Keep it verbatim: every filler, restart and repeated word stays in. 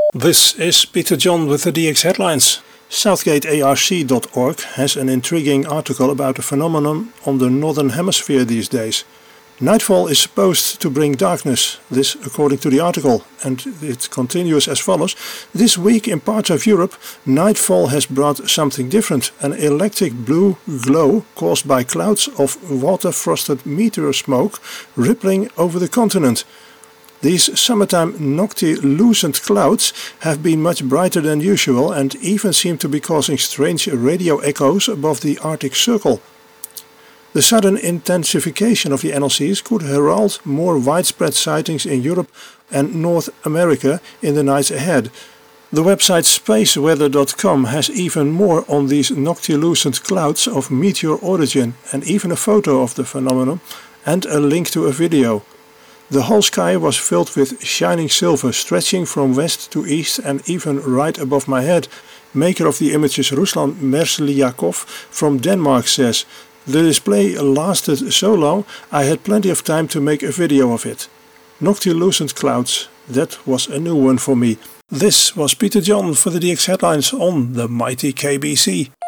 This is Peter John with the D X headlines. Southgate A R C dot org has an intriguing article about a phenomenon on the Northern Hemisphere these days. Nightfall is supposed to bring darkness, this according to the article, and it continues as follows. This week in parts of Europe, nightfall has brought something different, an electric blue glow caused by clouds of water-frosted meteor smoke rippling over the continent. These summertime noctilucent clouds have been much brighter than usual and even seem to be causing strange radio echoes above the Arctic Circle. The sudden intensification of the N L Cs could herald more widespread sightings in Europe and North America in the nights ahead. The website space weather dot com has even more on these noctilucent clouds of meteor origin and even a photo of the phenomenon and a link to a video. The whole sky was filled with shining silver stretching from west to east and even right above my head. Maker of the images Ruslan Mersliakov from Denmark says, "The display lasted so long I had plenty of time to make a video of it." Noctilucent clouds, that was a new one for me. This was Peter John for the D X headlines on the mighty K B C.